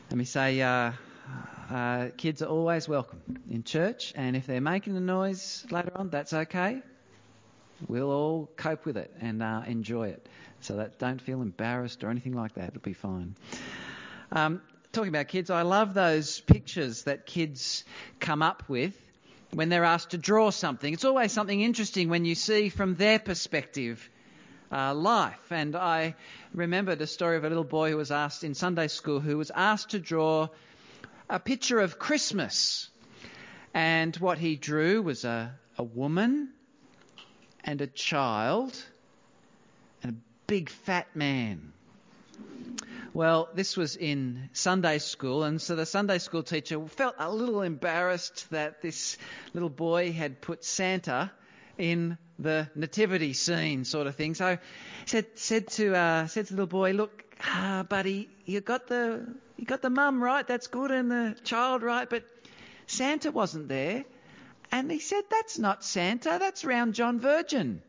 Let me say, kids are always welcome in church, and if they're making a noise later on, that's okay. We'll all cope with it and enjoy it. So that don't feel embarrassed or anything like that. It'll be fine. Talking about kids, I love those pictures that kids come up with when they're asked to draw something. It's always something interesting when you see from their perspective life. And I remember the story of a little boy who was asked in Sunday school, who was asked to draw a picture of Christmas. And what he drew was a woman and a child and a big fat man. Well, this was in Sunday school, and so the Sunday school teacher felt a little embarrassed that this little boy had put Santa in the nativity scene, sort of thing. So said to the little boy, "Look, buddy, you got the mum right. That's good, and the child right, but Santa wasn't there." And he said, "That's not Santa. That's Round John Virgin."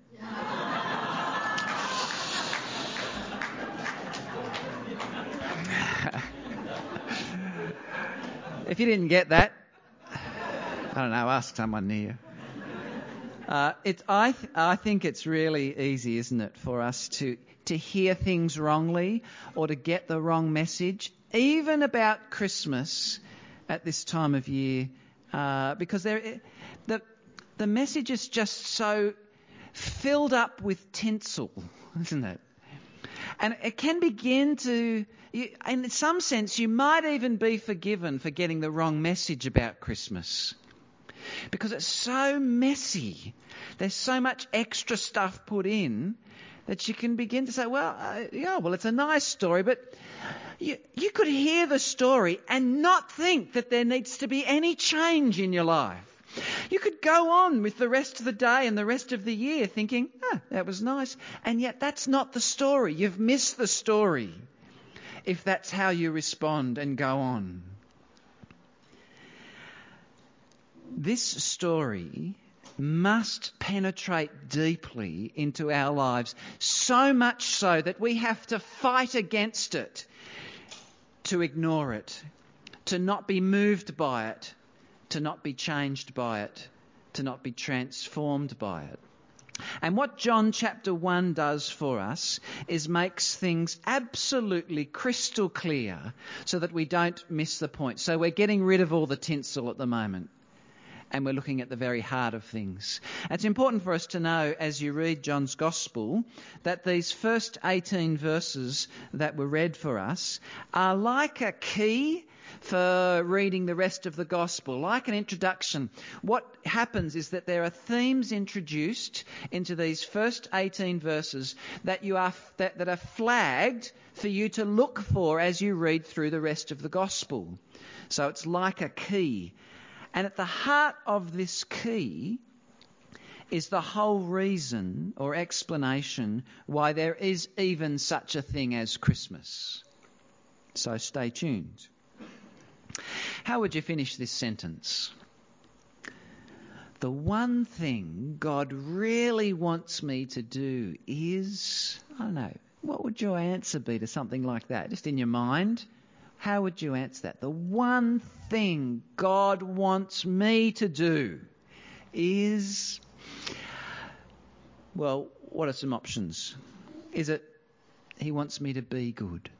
If you didn't get that, I don't know, ask someone near. I think it's really easy, isn't it, for us to hear things wrongly or to get the wrong message, even about Christmas at this time of year, because the message is just so filled up with tinsel, isn't it? And it can begin to, in some sense, you might even be forgiven for getting the wrong message about Christmas. Because it's so messy. There's so much extra stuff put in that you can begin to say, well, it's a nice story, but you could hear the story and not think that there needs to be any change in your life. You could go on with the rest of the day and the rest of the year thinking, that was nice. And yet that's not the story. You've missed the story if that's how you respond and go on. This story must penetrate deeply into our lives, so much so that we have to fight against it, to ignore it, to not be moved by it, to not be changed by it, to not be transformed by it. And what John chapter 1 does for us is makes things absolutely crystal clear so that we don't miss the point. So we're getting rid of all the tinsel at the moment, and we're looking at the very heart of things. It's important for us to know, as you read John's Gospel, that these first 18 verses that were read for us are like a key for reading the rest of the Gospel, like an introduction. What happens is that there are themes introduced into these first 18 verses that are flagged for you to look for as you read through the rest of the Gospel. So it's like a key. And at the heart of this key is the whole reason or explanation why there is even such a thing as Christmas. So stay tuned. How would you finish this sentence? The one thing God really wants me to do is, I don't know, what would your answer be to something like that? Just in your mind, how would you answer that? The one thing God wants me to do is, well, what are some options? Is it He wants me to be good?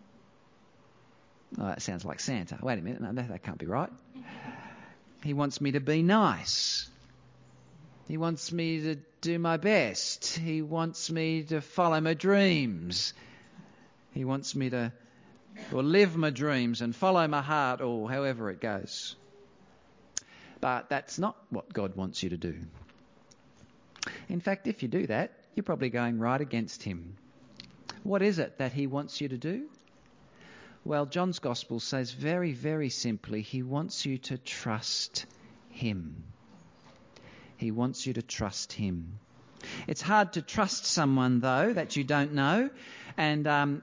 Oh, that sounds like Santa. Wait a minute, no, that can't be right. He wants me to be nice. He wants me to do my best. He wants me to follow my dreams. He wants me to live my dreams and follow my heart, or however it goes. But that's not what God wants you to do. In fact, if you do that, you're probably going right against Him. What is it that He wants you to do? Well, John's Gospel says very, very simply, He wants you to trust Him. He wants you to trust Him. It's hard to trust someone, though, that you don't know. And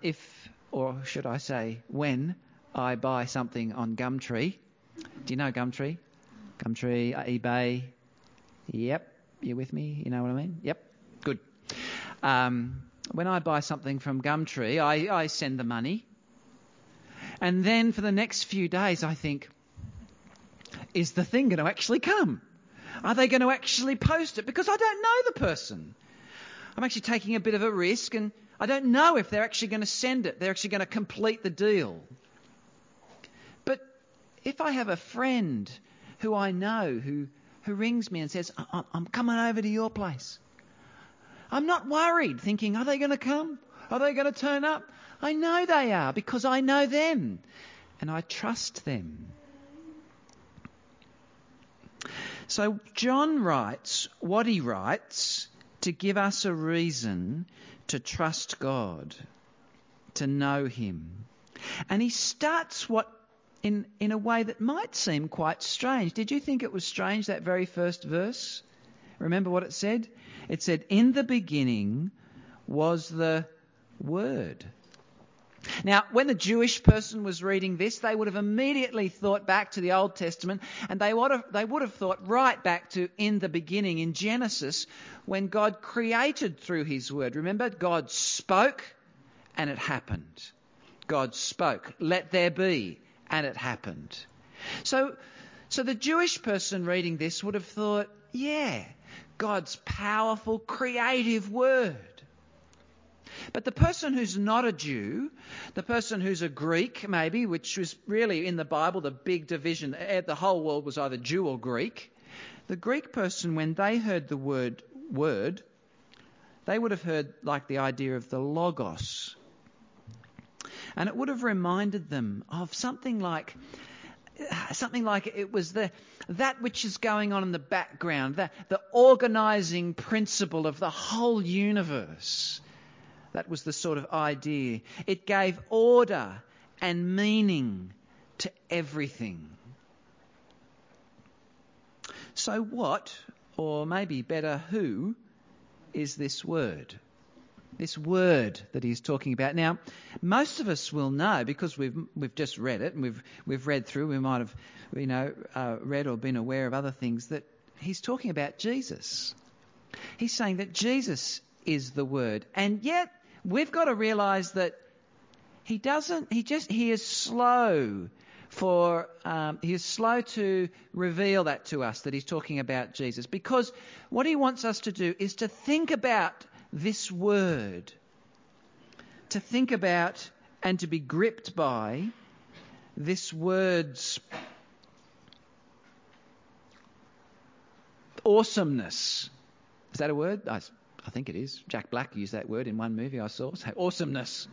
when I buy something on Gumtree. Do you know Gumtree? Gumtree, eBay. Yep, you with me? You know what I mean? Yep, good. When I buy something from Gumtree, I send the money. And then for the next few days, I think, is the thing going to actually come? Are they going to actually post it? Because I don't know the person. I'm actually taking a bit of a risk, and I don't know if they're actually going to send it. They're actually going to complete the deal. But if I have a friend who I know who rings me and says, I'm coming over to your place, I'm not worried, thinking, are they going to come? Are they going to turn up? I know they are, because I know them and I trust them. So John writes what he writes to give us a reason to trust God, to know him. And he starts in a way that might seem quite strange. Did you think it was strange, that very first verse? Remember what it said? It said, in the beginning was the Word. Now, when the Jewish person was reading this, they would have immediately thought back to the Old Testament, and they would have thought right back to in the beginning in Genesis, when God created through his Word. Remember, God spoke and it happened. God spoke, let there be, and it happened. So the Jewish person reading this would have thought, yeah, God's powerful, creative Word. But the person who's not a Jew, the person who's a Greek maybe, which was really in the Bible the big division, the whole world was either Jew or Greek. The Greek person, when they heard the word, they would have heard like the idea of the logos. And it would have reminded them of something like it was that which is going on in the background, the organising principle of the whole universe. That was the sort of idea. It gave order and meaning to everything. So what, or maybe better, who is this Word? This Word that he's talking about. Now, most of us will know, because we've just read it and we've read through. We might have, read or been aware of other things, that he's talking about Jesus. He's saying that Jesus is the Word, and yet we've got to realise that he is slow to reveal that to us, that he's talking about Jesus, because what he wants us to do is to think about this Word, to think about and to be gripped by this Word's awesomeness. Is that a word? I think it is. Jack Black used that word in one movie I saw. So, awesomeness.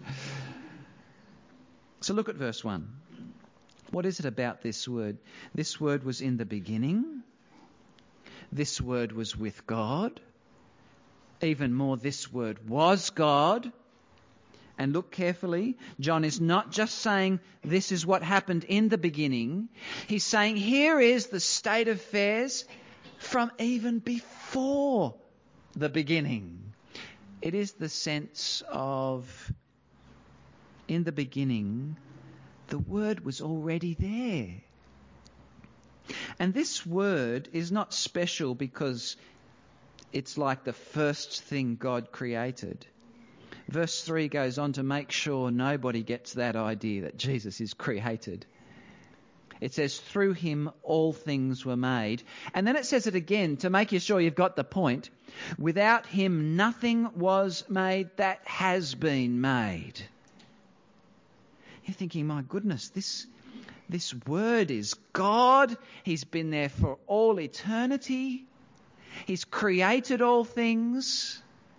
So look at verse 1. What is it about this Word? This Word was in the beginning. This Word was with God. Even more, this Word was God. And look carefully. John is not just saying this is what happened in the beginning. He's saying here is the state of affairs from even before the beginning. It is the sense of, in the beginning, the Word was already there. And this Word is not special because it's like the first thing God created. Verse 3 goes on to make sure nobody gets that idea that Jesus is created. It says, through him all things were made. And then it says it again to make you sure you've got the point. Without him nothing was made that has been made. You're thinking, my goodness, this Word is God. He's been there for all eternity. He's created all things.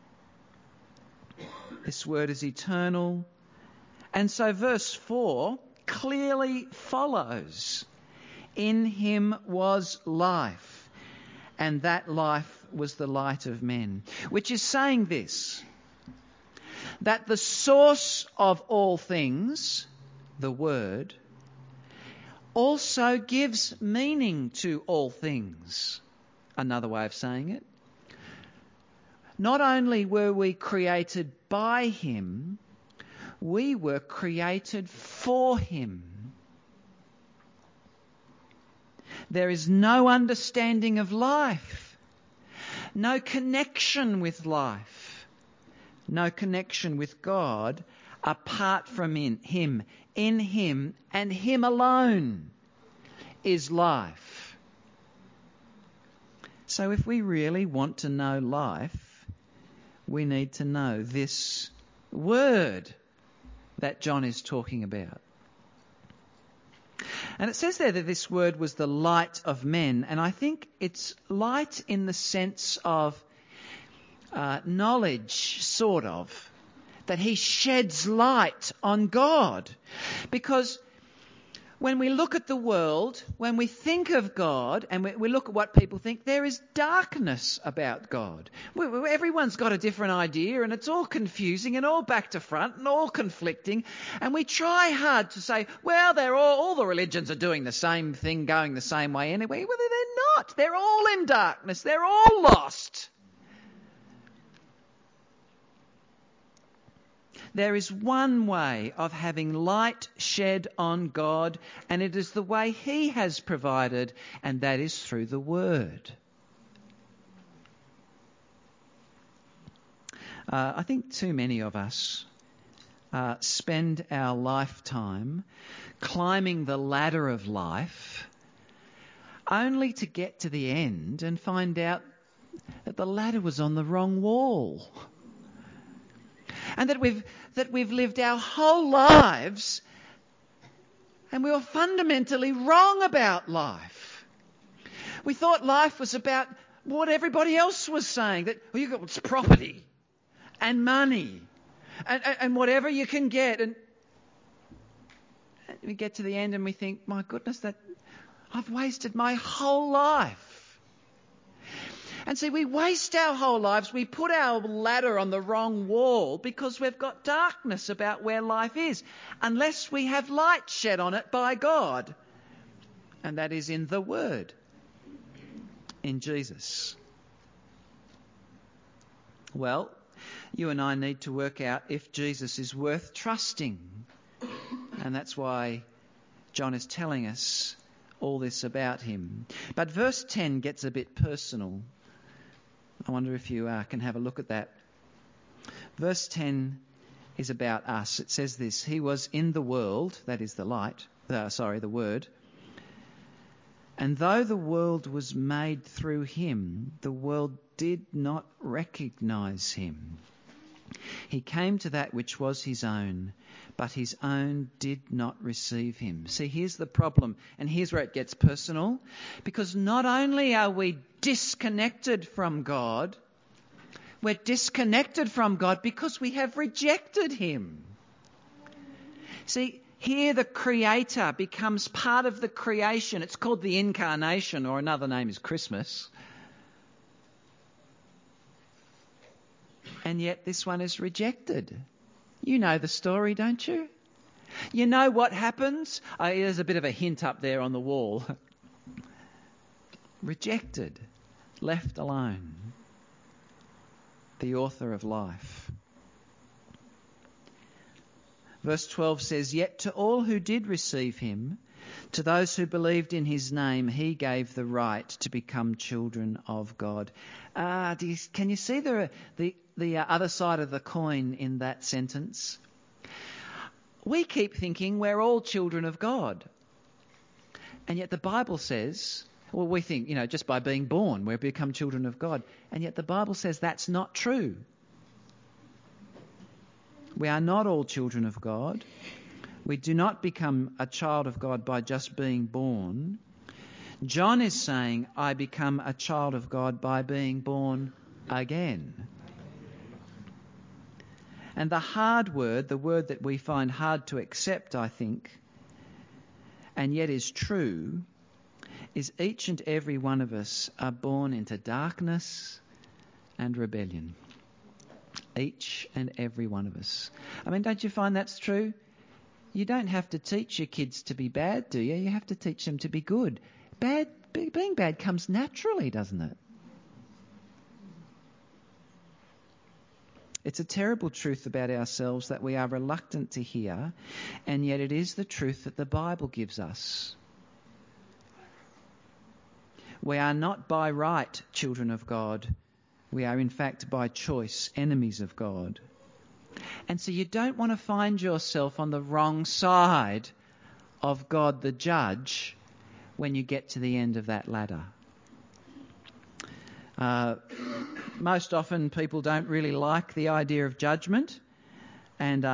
This Word is eternal. And so verse 4 clearly follows. In him was life, and that life was the light of men. Which is saying this, that the source of all things, the Word, also gives meaning to all things. Another way of saying it. Not only were we created by him, we were created for him. There is no understanding of life, no connection with life, no connection with God, apart from him, in him and him alone is life. So if we really want to know life, we need to know this word that John is talking about. And it says there that this word was the light of men. And I think it's light in the sense of knowledge, sort of. That he sheds light on God. Because when we look at the world, when we think of God and we look at what people think, there is darkness about God. Everyone's got a different idea and it's all confusing and all back to front and all conflicting. And we try hard to say, well, all the religions are doing the same thing, going the same way anyway. Well, they're not. They're all in darkness. They're all lost. There is one way of having light shed on God, and it is the way he has provided, and that is through the Word. I think too many of us spend our lifetime climbing the ladder of life only to get to the end and find out that the ladder was on the wrong wall. And that we've lived our whole lives and we were fundamentally wrong about life. We thought life was about what everybody else was saying, that you got property and money and whatever you can get. And we get to the end and we think, my goodness, that I've wasted my whole life. And see, we waste our whole lives. We put our ladder on the wrong wall because we've got darkness about where life is, unless we have light shed on it by God. And that is in the Word, in Jesus. Well, you and I need to work out if Jesus is worth trusting. And that's why John is telling us all this about him. But verse 10 gets a bit personal. I wonder if you can have a look at that. Verse 10 is about us. It says this: he was in the world, that is the light, the Word. And though the world was made through him, the world did not recognise him. He came to that which was his own, but his own did not receive him. See, here's the problem, and here's where it gets personal. Because not only are we disconnected from God, we're disconnected from God because we have rejected him. See, here the Creator becomes part of the creation. It's called the Incarnation, or another name is Christmas. And yet this one is rejected. You know the story, don't you? You know what happens? There's a bit of a hint up there on the wall. Rejected, left alone. The author of life. Verse 12 says, yet to all who did receive him, to those who believed in his name, he gave the right to become children of God. Can you see the other side of the coin in that sentence? We keep thinking we're all children of God. And yet the Bible says, well, we think, just by being born, we become children of God. And yet the Bible says that's not true. We are not all children of God. We do not become a child of God by just being born. John is saying, I become a child of God by being born again. And the hard word, the word that we find hard to accept, I think, and yet is true, is each and every one of us are born into darkness and rebellion. Each and every one of us. I mean, don't you find that's true? You don't have to teach your kids to be bad, do you? You have to teach them to be good. Being bad comes naturally, doesn't it? It's a terrible truth about ourselves that we are reluctant to hear, and yet it is the truth that the Bible gives us. We are not by right children of God. We are in fact by choice enemies of God. And so you don't want to find yourself on the wrong side of God the judge when you get to the end of that ladder. Most often people don't really like the idea of judgment, and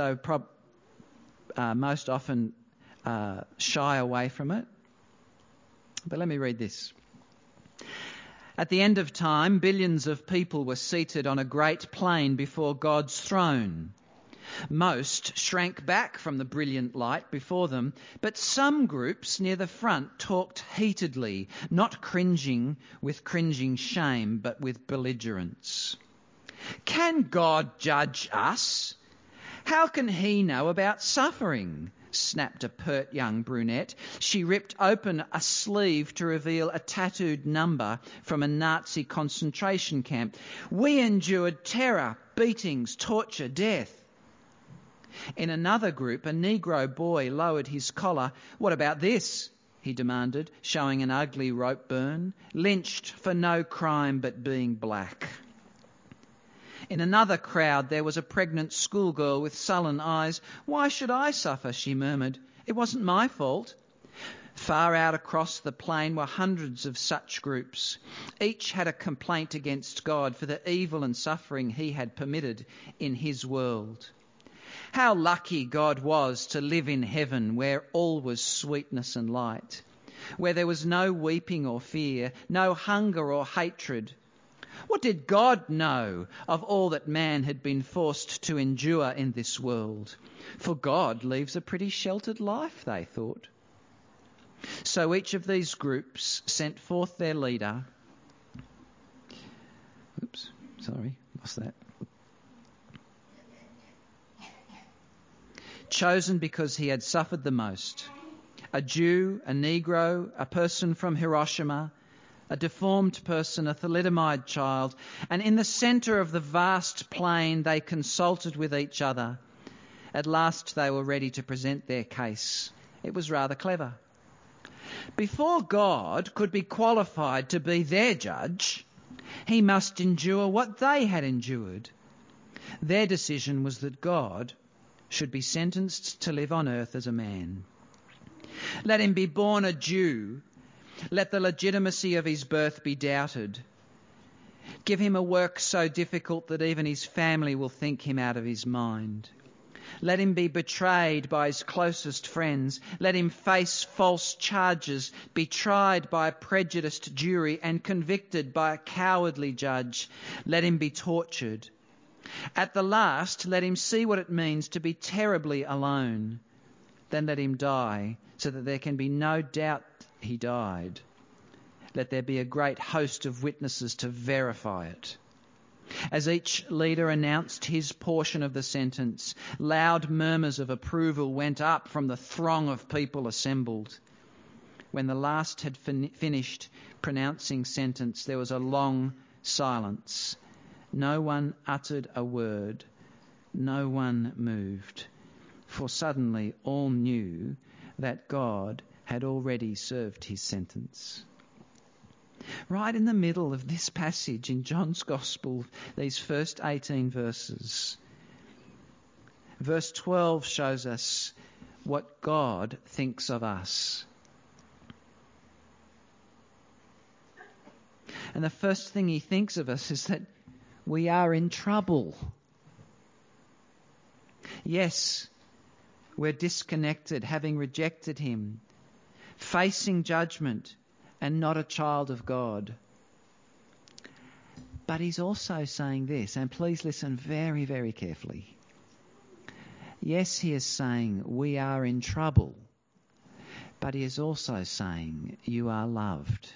most often shy away from it. But let me read this. At the end of time, billions of people were seated on a great plain before God's throne. Most shrank back from the brilliant light before them, but some groups near the front talked heatedly, not cringing with cringing shame, but with belligerence. Can God judge us? How can he know about suffering? Snapped a pert young brunette. She ripped open a sleeve to reveal a tattooed number from a Nazi concentration camp. We endured terror, beatings, torture, death. In another group, a Negro boy lowered his collar. What about this? He demanded, showing an ugly rope burn. Lynched for no crime but being black. In another crowd, there was a pregnant schoolgirl with sullen eyes. Why should I suffer? She murmured. It wasn't my fault. Far out across the plain were hundreds of such groups. Each had a complaint against God for the evil and suffering he had permitted in his world. How lucky God was to live in heaven where all was sweetness and light, where there was no weeping or fear, no hunger or hatred. What did God know of all that man had been forced to endure in this world? For God leaves a pretty sheltered life, they thought. So each of these groups sent forth their leader. Chosen because he had suffered the most. A Jew, a Negro, a person from Hiroshima, a deformed person, a thalidomide child, and in the centre of the vast plain they consulted with each other. At last they were ready to present their case. It was rather clever. Before God could be qualified to be their judge, he must endure what they had endured. Their decision was that God should be sentenced to live on earth as a man. Let him be born a Jew. Let the legitimacy of his birth be doubted. Give him a work so difficult that even his family will think him out of his mind. Let him be betrayed by his closest friends. Let him face false charges, be tried by a prejudiced jury and convicted by a cowardly judge. Let him be tortured. At the last, let him see what it means to be terribly alone. Then let him die, so that there can be no doubt he died. Let there be a great host of witnesses to verify it. As each leader announced his portion of the sentence, loud murmurs of approval went up from the throng of people assembled. When the last had finished pronouncing sentence, there was a long silence. No one uttered a word. No one moved. For suddenly all knew that God had already served his sentence. Right in the middle of this passage in John's Gospel, these first 18 verses, verse 12 shows us what God thinks of us. And the first thing he thinks of us is that we are in trouble. Yes, we're disconnected, having rejected him, facing judgment, and not a child of God. But he's also saying this, and please listen very, very carefully. Yes, he is saying we are in trouble, but he is also saying you are loved.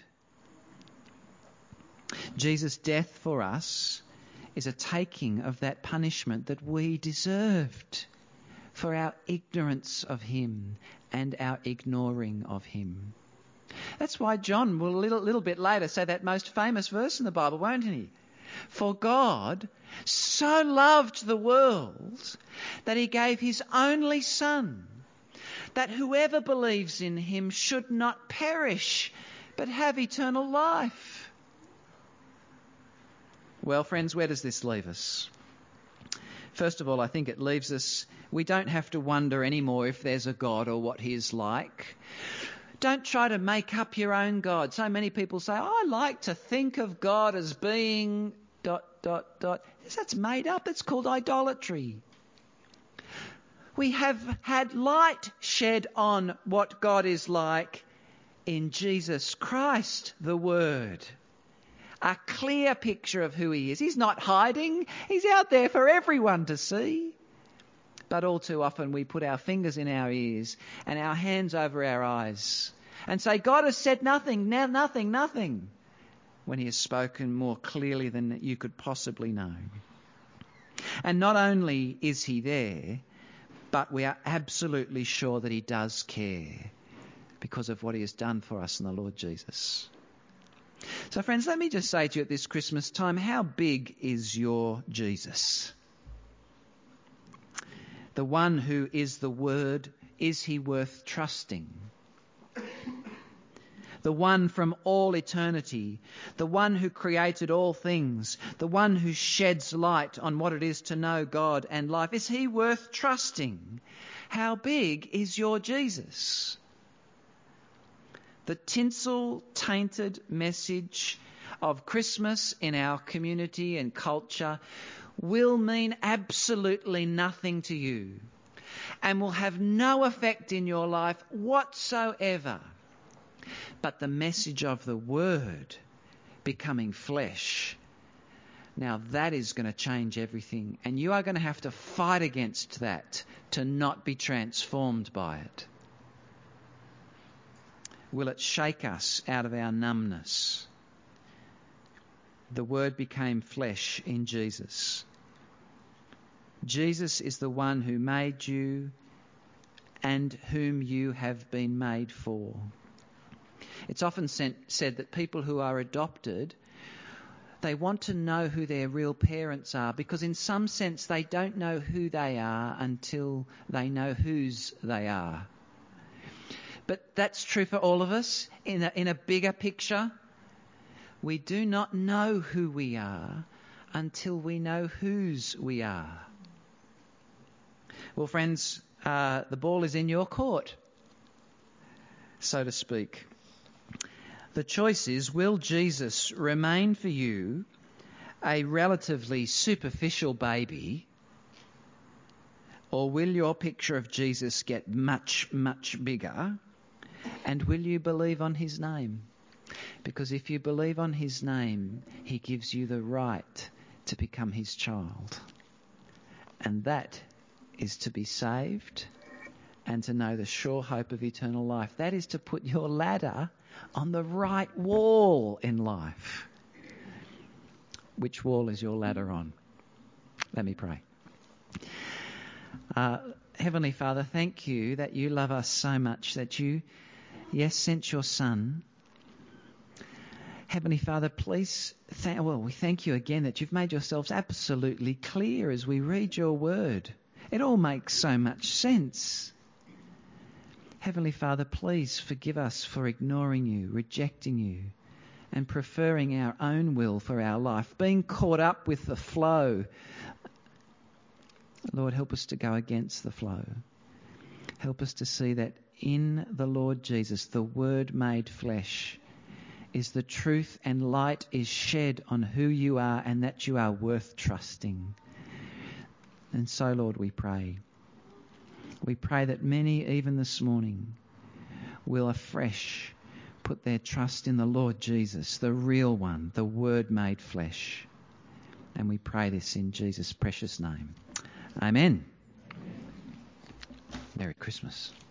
Jesus' death for us is a taking of that punishment that we deserved for our ignorance of him and our ignoring of him. That's why John will a little bit later say that most famous verse in the Bible, won't he? For God so loved the world that he gave his only Son, that whoever believes in him should not perish but have eternal life. Well, friends, where does this leave us? First of all, I think it leaves us, we don't have to wonder anymore if there's a God or what he is like. Don't try to make up your own God. So many people say, I like to think of God as being ... That's made up. It's called idolatry. We have had light shed on what God is like in Jesus Christ, the Word. A clear picture of who he is. He's not hiding. He's out there for everyone to see. But all too often we put our fingers in our ears and our hands over our eyes and say, God has said nothing, now nothing, when he has spoken more clearly than you could possibly know. And not only is he there, but we are absolutely sure that he does care because of what he has done for us in the Lord Jesus. So friends, let me just say to you at this Christmas time, how big is your Jesus? The one who is the Word, is he worth trusting? The one from all eternity, the one who created all things, the one who sheds light on what it is to know God and life. Is he worth trusting? How big is your Jesus? The tinsel-tainted message of Christmas in our community and culture will mean absolutely nothing to you and will have no effect in your life whatsoever. But the message of the Word becoming flesh, now that is going to change everything. And you are going to have to fight against that to not be transformed by it. Will it shake us out of our numbness? The Word became flesh in Jesus. Jesus is the one who made you and whom you have been made for. It's often said that people who are adopted, they want to know who their real parents are because in some sense they don't know who they are until they know whose they are. But that's true for all of us in a bigger picture. We do not know who we are until we know whose we are. Well, friends, the ball is in your court, so to speak. The choice is, will Jesus remain for you a relatively superficial baby, or will your picture of Jesus get much, much bigger, and will you believe on his name? Because if you believe on his name, he gives you the right to become his child. And that is to be saved and to know the sure hope of eternal life. That is to put your ladder on the right wall in life. Which wall is your ladder on? Let me pray. Heavenly Father, thank you that you love us so much that you, yes, sent your Son. Heavenly Father, please, we thank you again that you've made yourselves absolutely clear as we read your word. It all makes so much sense. Heavenly Father, please forgive us for ignoring you, rejecting you, and preferring our own will for our life, being caught up with the flow. Lord, help us to go against the flow. Help us to see that in the Lord Jesus, the Word made flesh, is the truth and light is shed on who you are and that you are worth trusting. And so, Lord, we pray. We pray that many, even this morning, will afresh put their trust in the Lord Jesus, the real one, the Word made flesh. And we pray this in Jesus' precious name. Amen. Merry Christmas.